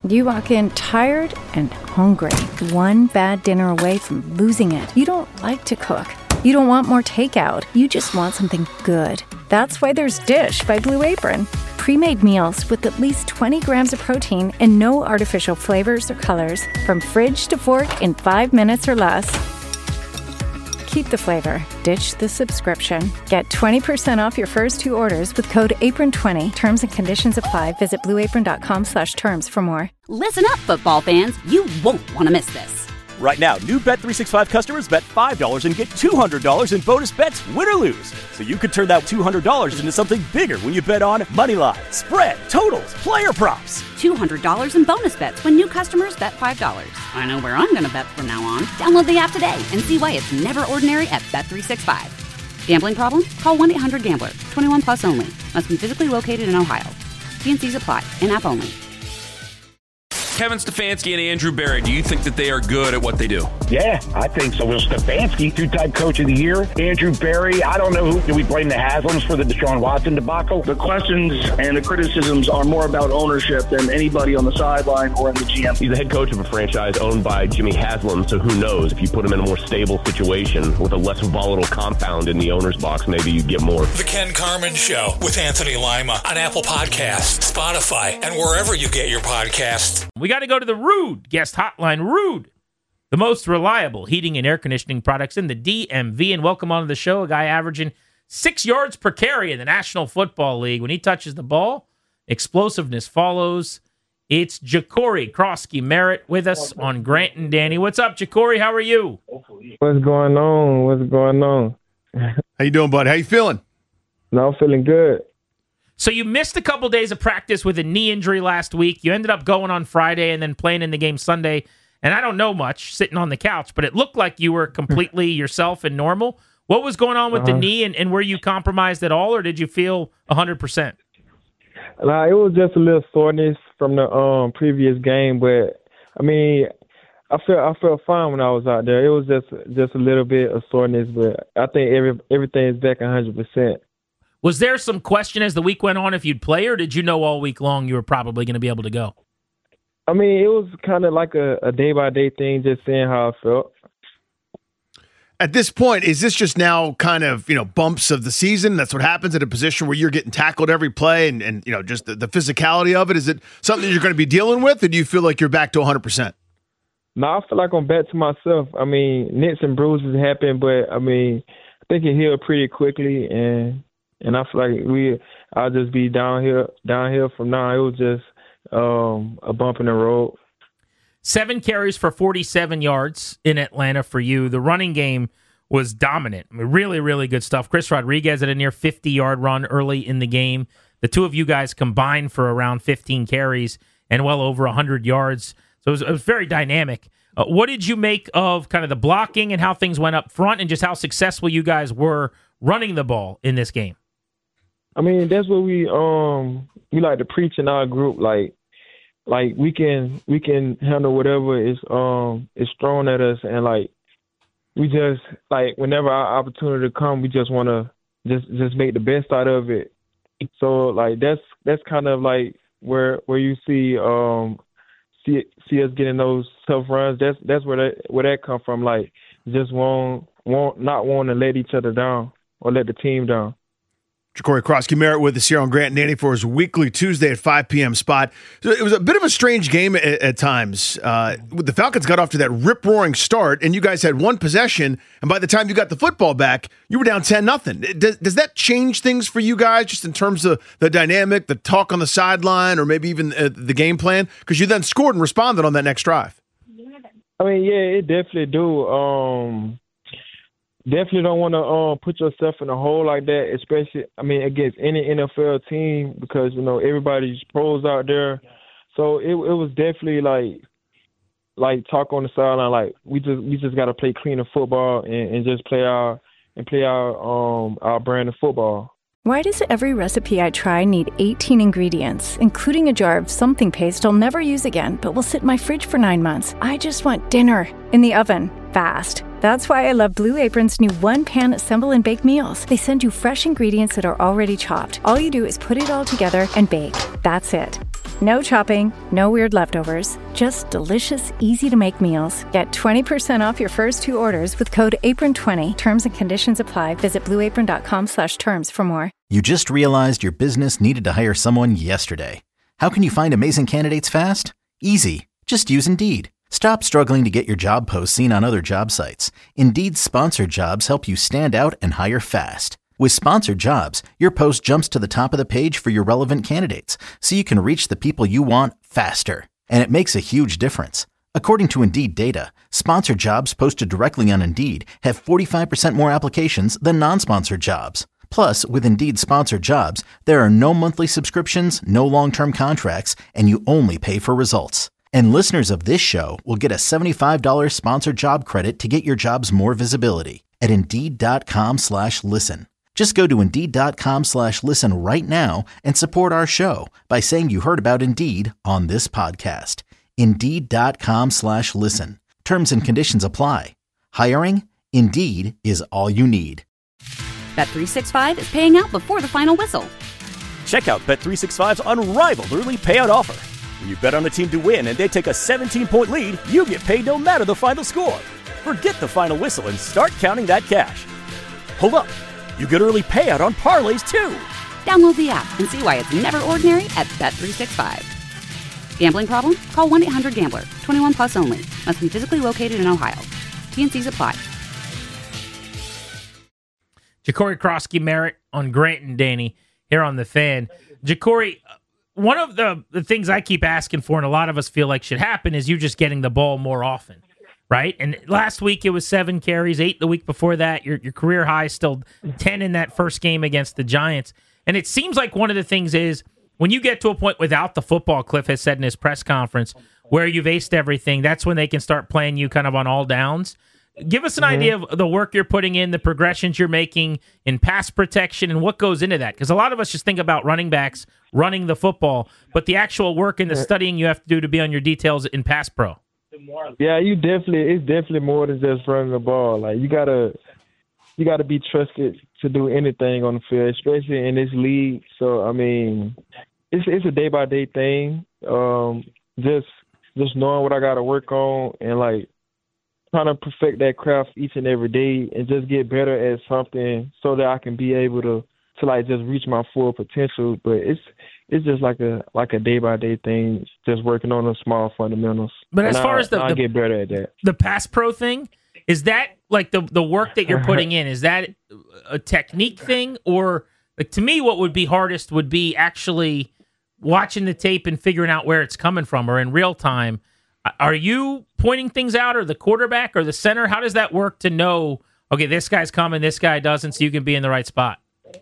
You walk in tired and hungry, one bad dinner away from losing it. You don't like to cook. You don't want more takeout. You just want something good. That's why there's Dish by Blue Apron. Pre-made meals with at least 20 grams of protein and no artificial flavors or colors. From fridge to fork in 5 minutes or less. Keep the flavor. Ditch the subscription. Get 20% off your first 2 orders with code APRON20. Terms and conditions apply. Visit blueapron.com/terms for more. Listen up, football fans. You won't want to miss this. Right now, new Bet365 customers bet $5 and get $200 in bonus bets, win or lose. So you could turn that $200 into something bigger when you bet on moneyline, spread, totals, player props. $200 in bonus bets when new customers bet $5. I know where I'm going to bet from now on. Download the app today and see why it's never ordinary at Bet365. Gambling problem? Call 1-800-GAMBLER. 21 plus only. Must be physically located in Ohio. T&Cs apply. In-app only. Kevin Stefanski and Andrew Berry, do you think that they are good at what they do? Yeah, I think so. Well, Stefanski, 2-time coach of the year. Andrew Berry, I don't know who. Do we blame the Haslams for the Deshaun Watson debacle? The questions and the criticisms are more about ownership than anybody on the sideline or in the GM. He's the head coach of a franchise owned by Jimmy Haslam, so who knows? If you put him in a more stable situation with a less volatile compound in the owner's box, maybe you'd get more. The Ken Carman Show with Anthony Lima on Apple Podcasts, Spotify, and wherever you get your podcasts. We got to go to the Ruud guest hotline. Ruud, the most reliable heating and air conditioning products in the DMV. And welcome onto the show, a guy averaging 6 yards per carry in the National Football League. When he touches the ball, explosiveness follows. It's Jacory Kroski-Merritt with us on Grant and Danny. What's up, Jacory? How are you? What's going on? How you doing, bud? How you feeling? No, I'm feeling good. So you missed a couple days of practice with a knee injury last week. You ended up going on Friday and then playing in the game Sunday. And I don't know much, sitting on the couch, but it looked like you were completely yourself and normal. What was going on with the knee, and were you compromised at all, or did you feel 100%? Nah, it was just a little soreness from the previous game, but I mean, I felt fine when I was out there. It was just a little bit of soreness, but I think everything is back 100%. Was there some question as the week went on if you'd play, or did you know all week long you were probably going to be able to go? I mean, it was kind of like a day-by-day thing, just seeing how I felt. At this point, is this just now kind of, bumps of the season? That's what happens at a position where you're getting tackled every play and just the physicality of it? Is it something you're going to be dealing with, or do you feel like you're back to 100%? No, I feel like I'm back to myself. I mean, nicks and bruises happen, but, I mean, I think it healed pretty quickly, and I feel like I'll just be downhill from now. It was just a bump in the road. 7 carries for 47 yards in Atlanta for you. The running game was dominant. I mean, really, really good stuff. Chris Rodriguez had a near 50-yard run early in the game. The two of you guys combined for around 15 carries and well over 100 yards. So it was very dynamic. What did you make of kind of the blocking and how things went up front and just how successful you guys were running the ball in this game? I mean, that's what we like to preach in our group. Like we can handle whatever is thrown at us, and like we just like whenever our opportunity comes, we just want to just make the best out of it. So like that's kind of like where you see us getting those tough runs. That's where that come from. Like just not want to let each other down or let the team down. Jacory Kroski-Merritt with us here on Grant and Danny for his weekly Tuesday at 5 p.m. spot. So it was a bit of a strange game at times. The Falcons got off to that rip-roaring start, and you guys had one possession, and by the time you got the football back, you were down 10-0. Does that change things for you guys, just in terms of the dynamic, the talk on the sideline, or maybe even the game plan? Because you then scored and responded on that next drive. I mean, yeah, it definitely do. Definitely don't want to put yourself in a hole like that, especially, I mean, against any NFL team because, everybody's pros out there. So it was definitely like talk on the sideline, like we just got to play cleaner football and just play our brand of football. Why does every recipe I try need 18 ingredients, including a jar of something paste I'll never use again, but will sit in my fridge for 9 months? I just want dinner in the oven, fast. That's why I love Blue Apron's new one-pan assemble and bake meals. They send you fresh ingredients that are already chopped. All you do is put it all together and bake. That's it. No chopping, no weird leftovers, just delicious, easy-to-make meals. Get 20% off your first 2 orders with code APRON20. Terms and conditions apply. Visit blueapron.com/terms for more. You just realized your business needed to hire someone yesterday. How can you find amazing candidates fast? Easy. Just use Indeed. Stop struggling to get your job posts seen on other job sites. Indeed's sponsored jobs help you stand out and hire fast. With sponsored jobs, your post jumps to the top of the page for your relevant candidates, so you can reach the people you want faster. And it makes a huge difference. According to Indeed data, sponsored jobs posted directly on Indeed have 45% more applications than non-sponsored jobs. Plus, with Indeed sponsored jobs, there are no monthly subscriptions, no long-term contracts, and you only pay for results. And listeners of this show will get a $75 sponsored job credit to get your jobs more visibility at Indeed.com/listen. Just go to Indeed.com/listen right now and support our show by saying you heard about Indeed on this podcast. Indeed.com/listen. Terms and conditions apply. Hiring? Indeed is all you need. Bet365 is paying out before the final whistle. Check out Bet365's unrivaled early payout offer. When you bet on a team to win and they take a 17-point lead, you get paid no matter the final score. Forget the final whistle and start counting that cash. Hold up. You get early payout on parlays, too. Download the app and see why it's never ordinary at Bet365. Gambling problem? Call 1-800-GAMBLER. 21 plus only. Must be physically located in Ohio. T&Cs apply. Jacory Krosky-Merritt on Grant and Danny here on The Fan. Jacory, one of the things I keep asking for and a lot of us feel like should happen is you just getting the ball more often. Right? And last week it was 7 carries, 8 the week before that. Your career high is still 10 in that first game against the Giants. And it seems like one of the things is when you get to a point without the football, Cliff has said in his press conference, where you've aced everything, that's when they can start playing you kind of on all downs. Give us an idea of the work you're putting in, the progressions you're making in pass protection, and what goes into that. Because a lot of us just think about running backs running the football, but the actual work and the studying you have to do to be on your details in pass pro. Yeah, it's definitely more than just running the ball. Like you gotta be trusted to do anything on the field, especially in this league. So I mean, it's a day by day thing. Just knowing what I gotta work on and like trying to perfect that craft each and every day and just get better at something so that I can be able to like just reach my full potential. But it's just like a day by day thing, just working on the small fundamentals. But as far as I get better at that, the pass pro thing, is that like the work that you're putting in? Is that a technique thing, or like to me, what would be hardest would be actually watching the tape and figuring out where it's coming from, or in real time. Are you pointing things out, or the quarterback, or the center? How does that work to know? Okay, this guy's coming, this guy doesn't, so you can be in the right spot.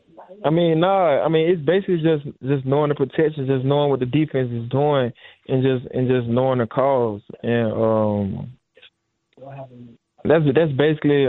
It's basically just knowing the protection, just knowing what the defense is doing, and just knowing the calls, and that's basically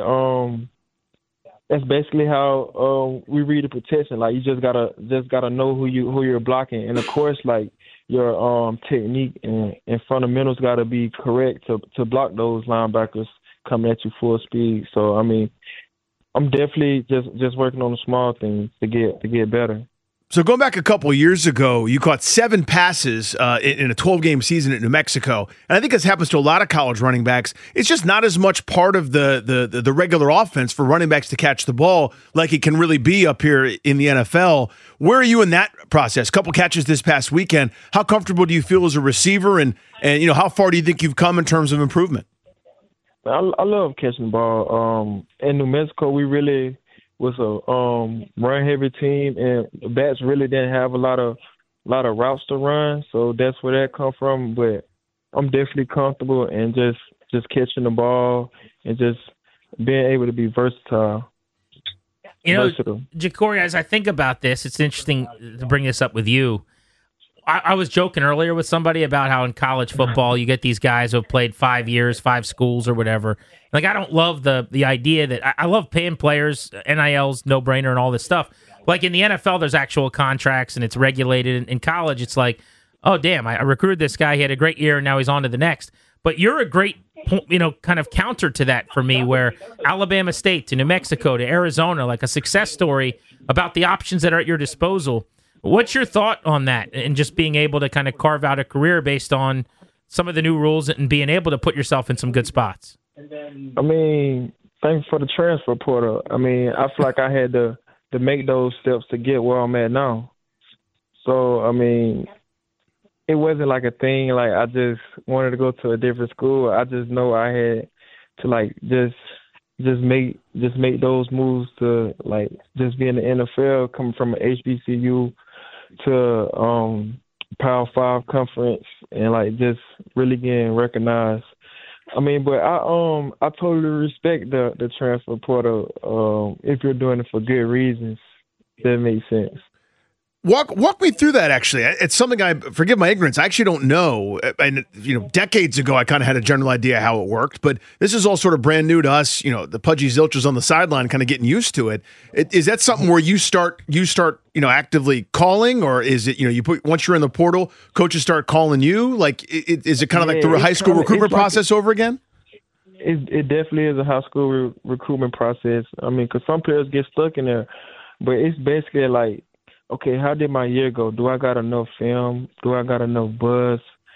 how we read the protection. Like you just gotta know who you're blocking, and of course like your technique and fundamentals gotta be correct to block those linebackers coming at you full speed. So I mean, I'm definitely just working on the small things to get better. So going back a couple of years ago, you caught 7 passes in a 12-game season at New Mexico, and I think this happens to a lot of college running backs. It's just not as much part of the regular offense for running backs to catch the ball like it can really be up here in the NFL. Where are you in that process? A couple catches this past weekend. How comfortable do you feel as a receiver, and how far do you think you've come in terms of improvement? I love catching the ball. In New Mexico, we really was a run-heavy team, and the bats really didn't have a lot of routes to run, so that's where that come from. But I'm definitely comfortable in just catching the ball and just being able to be versatile. Versatile. Jacory, as I think about this, it's interesting to bring this up with you. I was joking earlier with somebody about how in college football you get these guys who have played 5 years, 5 schools or whatever. Like, I don't love the idea that I love paying players, NILs, no-brainer, and all this stuff. Like in the NFL, there's actual contracts and it's regulated. In college, it's like, oh, damn, I recruited this guy. He had a great year and now he's on to the next. But you're a great, kind of counter to that for me, where Alabama State to New Mexico to Arizona, like a success story about the options that are at your disposal. What's your thought on that and just being able to kind of carve out a career based on some of the new rules and being able to put yourself in some good spots? I mean, thanks for the transfer portal. I mean, I feel like I had to make those steps to get where I'm at now. So, I mean, it wasn't like a thing, like I just wanted to go to a different school. I just know I had to, like, just make those moves to, like, just be in the NFL, coming from an HBCU to Power 5 conference and, like, just really getting recognized. I mean, but I totally respect the transfer portal if you're doing it for good reasons. That makes sense. Walk me through that, actually. It's something forgive my ignorance, I actually don't know. And, decades ago, I kind of had a general idea how it worked, but this is all sort of brand new to us, the pudgy zilchers on the sideline kind of getting used to it. Is that something where you start, actively calling, or is it, once you're in the portal, coaches start calling you? Like, is it kind of like the high school recruitment process over again? It definitely is a high school recruitment process. I mean, because some players get stuck in there, but it's basically like, okay, how did my year go? Do I got enough film? Do I got enough buzz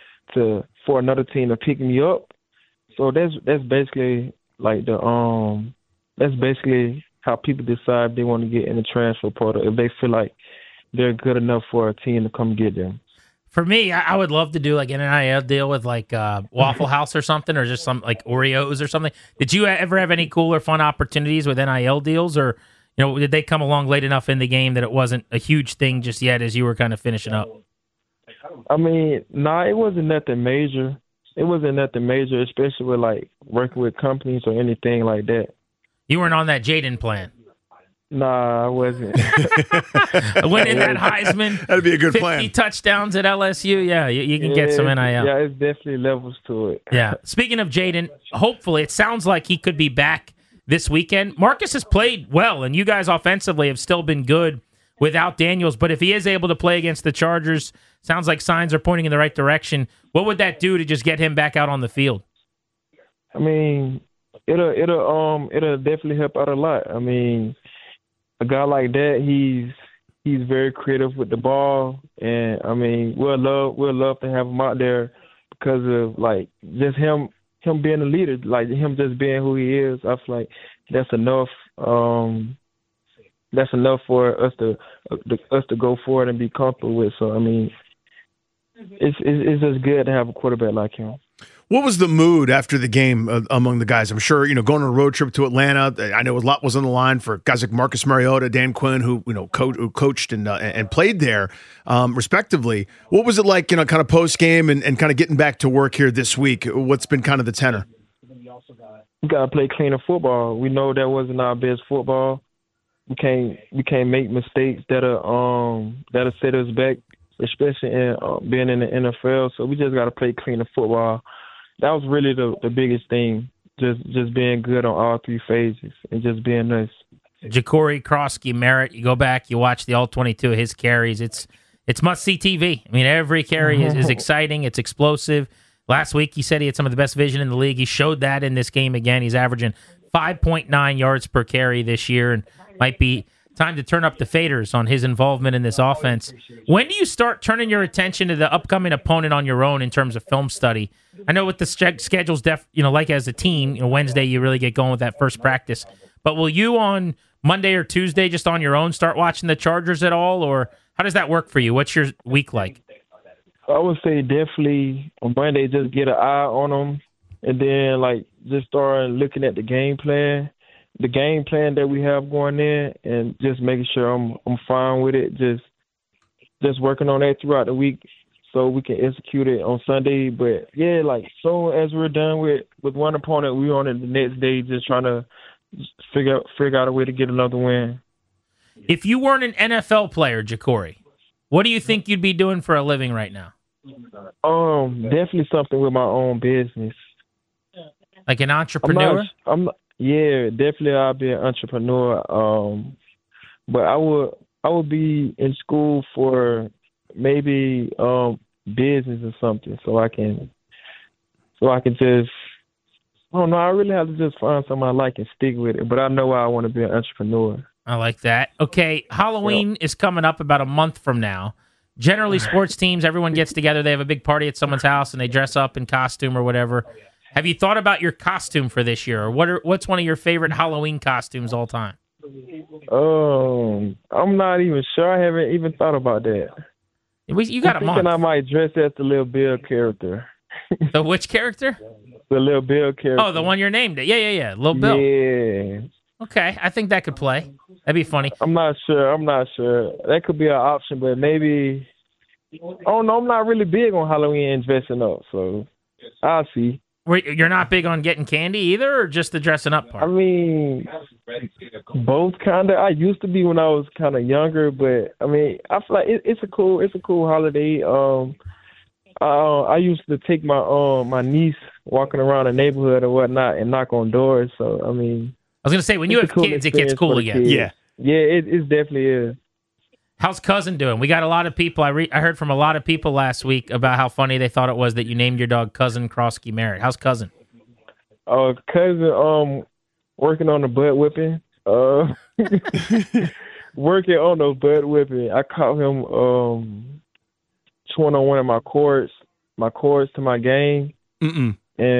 for another team to pick me up? So that's basically like that's basically how people decide if they want to get in the transfer portal, if they feel like they're good enough for a team to come get them. For me, I would love to do like an NIL deal with like Waffle House or something, or just some like Oreos or something. Did you ever have any cool or fun opportunities with NIL deals, or did they come along late enough in the game that it wasn't a huge thing just yet as you were kind of finishing up? I mean, it wasn't nothing major. It wasn't nothing major, especially with like working with companies or anything like that. You weren't on that Jaden plan. Nah, I wasn't. Winning that Heisman. That'd be a good 50 plan. 50 touchdowns at LSU. Yeah, you can get some NIL. Yeah, it's definitely levels to it. Yeah. Speaking of Jaden, hopefully it sounds like he could be back this weekend. Marcus has played well, and you guys offensively have still been good without Daniels. But if he is able to play against the Chargers, sounds like signs are pointing in the right direction. What would that do to just get him back out on the field? I mean, it'll definitely help out a lot. I mean, a guy like that, he's very creative with the ball, and I mean, we'll love to have him out there because of like just him being a leader, like him just being who he is. I feel like that's enough. That's enough for us to go forward and be comfortable with. So I mean, it's just good to have a quarterback like him. What was the mood after the game among the guys? I'm sure, going on a road trip to Atlanta, I know a lot was on the line for guys like Marcus Mariota, Dan Quinn, who coached and played there, respectively. What was it like, kind of post-game and kind of getting back to work here this week? What's been kind of the tenor? We got to play cleaner football. We know that wasn't our best football. We can't make mistakes that'll set us back, especially in being in the NFL. So we just got to play cleaner football. That was really the biggest thing, just being good on all three phases and just being nice. Jacory Krosky-Merritt, you go back, you watch the all-22 of his carries. It's must-see TV. I mean, every carry is exciting. It's explosive. Last week, he said he had some of the best vision in the league. He showed that in this game again. He's averaging 5.9 yards per carry this year, and might be time to turn up the faders on his involvement in this offense. When do you start turning your attention to the upcoming opponent on your own in terms of film study? I know with the schedules, like as a team, Wednesday you really get going with that first practice. But will you on Monday or Tuesday just on your own start watching the Chargers at all, or how does that work for you? What's your week like? I would say definitely on Monday just get an eye on them, and then like just start looking at the game plan that we have going in, and just making sure I'm fine with it. Just working on that throughout the week so we can execute it on Sunday. But yeah, like soon as we're done with one opponent, we're on it the next day, just trying to figure out a way to get another win. If you weren't an NFL player, Jacory, what do you think you'd be doing for a living right now? Definitely something with my own business. Like an entrepreneur? Yeah, definitely I'll be an entrepreneur. But I would be in school for maybe business or something, so I can just, I don't know, I really have to just find something I like and stick with it. But I know I want to be an entrepreneur. I like that. Okay, Halloween is coming up about a month from now. Generally, sports teams, everyone gets together. They have a big party at someone's house, and they dress up in costume or whatever. Have you thought about your costume for this year? Or what's one of your favorite Halloween costumes all time? I'm not even sure. I haven't even thought about that. You got a month. I might dress as the Little Bill character. The which character? The Little Bill character. Oh, the one you're named it. Yeah. Little Bill. Yeah. Okay, I think that could play. That'd be funny. I'm not sure. That could be an option, but maybe. Oh no, I'm not really big on Halloween and dressing up, so I'll see. You're not big on getting candy either, or just the dressing up part? I mean, both kind of. I used to be when I was kind of younger, but I mean, I feel like it's a cool holiday. I used to take my niece walking around the neighborhood or whatnot and knock on doors. So I mean, I was gonna say when you have kids, it gets cool again. Kids. Yeah, it definitely is. How's Cousin doing? We got a lot of people. I heard from a lot of people last week about how funny they thought it was that you named your dog Cousin Krosky Merritt. How's Cousin? Cousin, working on the butt whipping. Working on the butt whipping. I caught him chewing on one of my cords to my game. And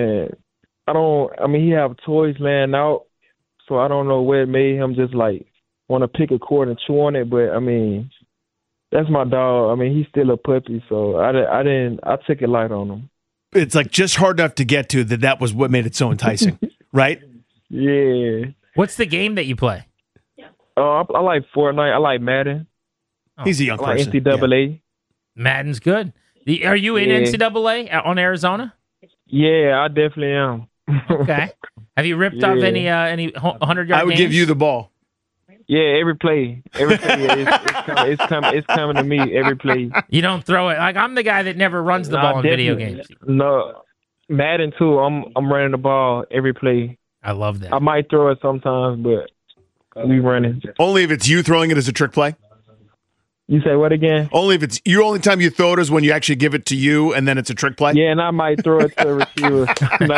he have toys laying out, so I don't know what it made him just like want to pick a cord and chew on it, but I mean, that's my dog. I mean, he's still a puppy, so I took it light on him. It's like just hard enough to get to that was what made it so enticing, right? Yeah. What's the game that you play? I like Fortnite. I like Madden. He's a young person. Like NCAA. Yeah. Madden's good. Are you in NCAA on Arizona? Yeah, I definitely am. Okay. Have you ripped off any 100-yard games? I would give you the ball. Yeah, every play it's coming to me every play. You don't throw it. Like I'm the guy that never runs the ball in video games. No, Madden too. I'm running the ball every play. I love that. I might throw it sometimes, but we running. Only if it's you throwing it as a trick play. You say what again? Only if it's your only time you throw it is when you actually give it to you, and then it's a trick play. Yeah, and I might throw it to a receiver.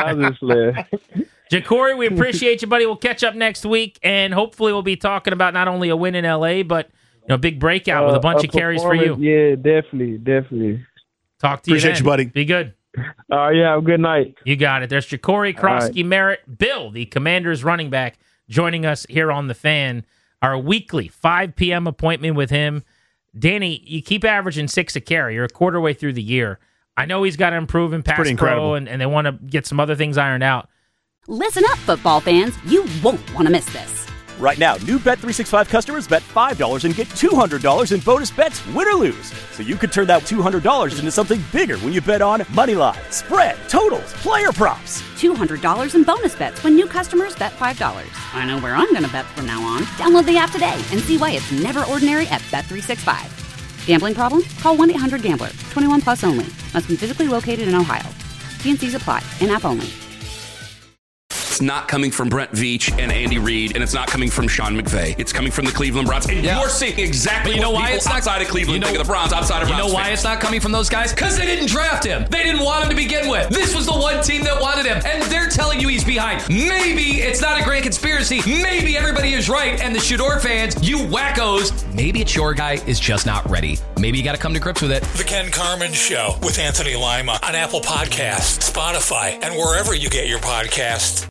Ja'Cory, we appreciate you, buddy. We'll catch up next week, and hopefully we'll be talking about not only a win in L.A., but a big breakout with a bunch of carries for you. Yeah, definitely. Talk to you Appreciate then. you, buddy. Be good. Yeah, have a good night. You got it. There's Ja'Cory Krosky Merritt, Bill, the Commanders running back, joining us here on The Fan. Our weekly 5 p.m. appointment with him. Danny, you keep averaging 6 a carry. You're a quarter way through the year. I know he's got to improve in pass pro, and they want to get some other things ironed out. Listen up, football fans. You won't want to miss this. Right now, new Bet365 customers bet $5 and get $200 in bonus bets, win or lose. So you could turn that $200 into something bigger when you bet on Moneyline, spread, totals, player props. $200 in bonus bets when new customers bet $5. I know where I'm going to bet from now on. Download the app today and see why it's never ordinary at Bet365. Gambling problem? Call 1-800-GAMBLER. 21 plus only. Must be physically located in Ohio. T&Cs apply. In-app only. It's not coming from Brent Veach and Andy Reid, and it's not coming from Sean McVay. It's coming from the Cleveland Browns. And you're seeing exactly what people outside of Cleveland think of the Browns, outside of Browns. You know why it's not coming from those guys? Because they didn't draft him. They didn't want him to begin with. This was the one team that wanted him, and they're telling you he's behind. Maybe it's not a grand conspiracy. Maybe everybody is right, and the Shador fans, you wackos, maybe it's your guy is just not ready. Maybe you got to come to grips with it. The Ken Carman Show with Anthony Lima on Apple Podcasts, Spotify, and wherever you get your podcasts.